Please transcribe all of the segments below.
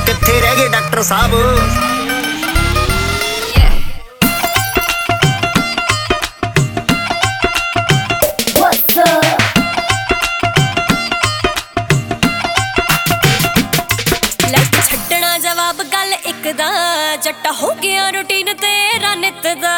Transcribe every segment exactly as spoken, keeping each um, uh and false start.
कित्थे रह गए डॉक्टर साहब? छड्डना जवाब गल इक दा, जट्टा हो गया रूटीन तेरा नित दा।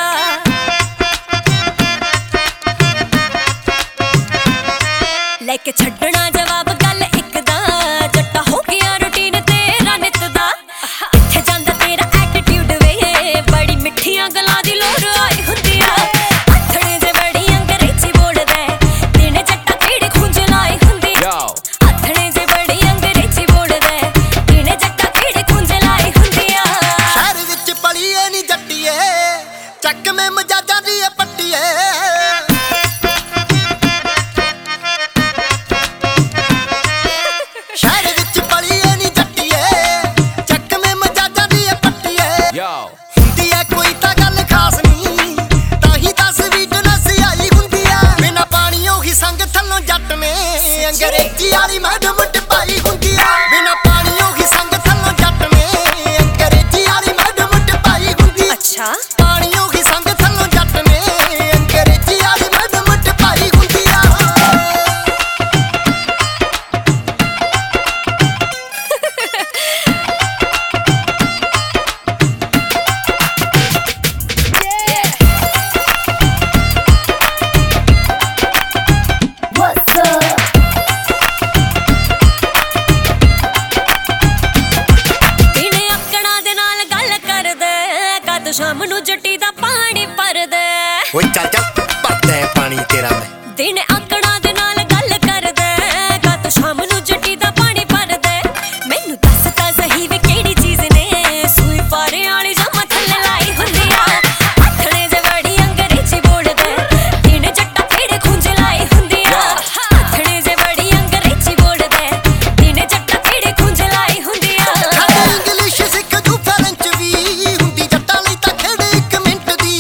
लेके छड्डना जवाब गल इक दा, जट्टा हो गया रूटीन तेरा नित दा। कित्थे जांदा तेरा एटीट्यूड वे, बड़ी मिठियां गल्लां दी लोड़ आई हुंदी आ। आथणे जे बड़ी अंग्रेजी बोलदा, दिन जट्टा कीड़े खुंज लाई हुंदी आ। आथणे जे बड़ी अंग्रेजी बोलदा, दिन जट्टा कीड़े खुंज लाई हुंदी आ। शहर विच पली ए नी जट्टीए, चक में मजाजां दी ए पट्टीए। अंग्रेजी वाली मैडम टपाई हुंदी आ, बिना पानियों ही संग थल्लों जट में। अंग्रेजी वाली मैडम टपाई हुंदी आ, अच्छा पानियों ही संग थल्लों जट में। अंग्रेजी वाली मैडम टपाई हुंदी आ। शाम नू जट्टी दा पानी भरदे, ओए चल चल भरदा है पानी तेरा मैं। दिन आकड़ा दे नाल गल करदे, कद शाम नू जट्टी दा पानी भरदे। मैनू दस ता सही वे केड़ी चीज ने, सूई फारे वाली जामा थल्ले लाई हुंदी आ। आथणे जे बड़ी अंग्रेजी बोलदे, दिन जट्टा कीड़े खुंज लाई हुंदी आ। आथणे जे बड़ी अंग्रेजी बोलदे, दिन जट्टा कीड़े खुंज लाई हुंदी आ। इंग्लिश सिख जू फ्रेंच भी हुंदी जट्टा लई तां खेड़ इक मिंट दी।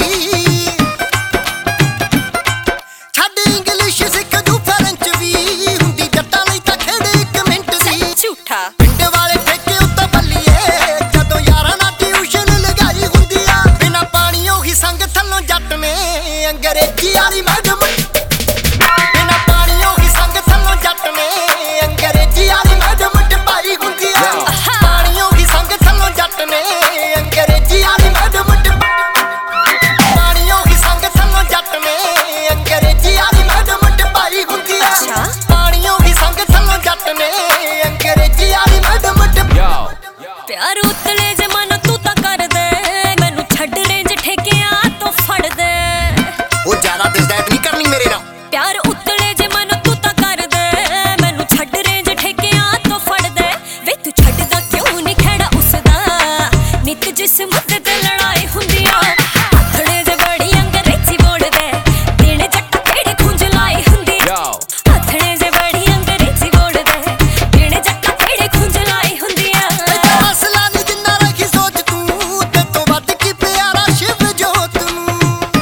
छड्ड इंग्लिश सिख जू फ्रेंच भी हुंदी जट्टा लई तां खेड़ इक मिंट दी। झूठा पिंड वाले ठेके उत्ते बल्लीए, जदों यारां नाल ट्यूशन लगाई हुंदी आ। बिना पानियों ही संग थल्लों जट में। अंग्रेजी वाली मैडम बिना पानियों ही संग थल्लों जट में। अंग्रेजी वाली मैडम टपाई हुंदी आ, पानियों ही संग थल्लों जट में। अंग्रेजी वाली मैडम पानियों ही संग थल्लों जट में। अंग्रेजी वाली मैडम टपाई हुंदी आ, अच्छा पानियों ही संग थल्लों जट में। अंग्रेजी वाली मैडम प्यार उतले जे मन तू ता कर दे, मैनू छड्ड रेंज ठेकियां तो फड़ दे। वो ज्यादा दिसदाट नहीं करनी मेरे नाल। प्यार उतले जे मन तू ता कर दे, मैनू छड्ड रेंज ठेकियां तो फड़ दे। वे तू छड्डदा क्यों नहीं खैड़ा उसदा, नित जिस मुद्दे ते लड़ाई हुंदी आ। आथणे जे बड़ी अंग्रेजी बोलदे, दिन जट्टा कीड़े खुंज लाई हुंदी आ। आथणे जे बड़ी अंग्रेजी बोलदे, दिन जट्टा कीड़े खुंज लाई हुंदी आ। मसला नहीं जिन्ना रखी सोच तू, ते तो वध की प्यारा शिव जोत नू।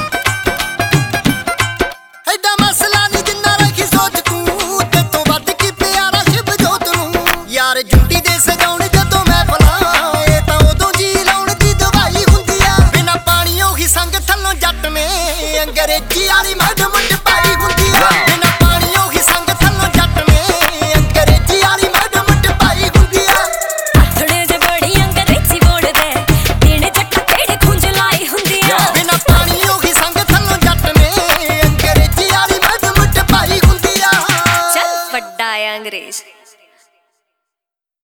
एडा मसला नहीं जिन्ना रखी सोच तू, ते तो वध की प्यारा शिव जोत नू। यार जुंडी दे सजाउण जदों मैं फलां, ए तां उदों जी लाउण दी दवाई हुंदी आ। बिना पानियों ही संग थल्लों जट में। अंग्रेजी वाली मैडम टपाई हुंदी आ, बिना पानियों ही संग थल्लों जट में। अंग्रेजी वाली मैडम टपाई हुंदी आ। आथणे जे बड़ी अंग्रेजी बोलदे, दिन जट्टा कीड़े खुंज लाई हुंदी आ। बिना पानियों ही संग थल्लों जट में। अंग्रेजी वाली मैडम टपाई हुंदी आ। चल वड्डा आ अंग्रेज।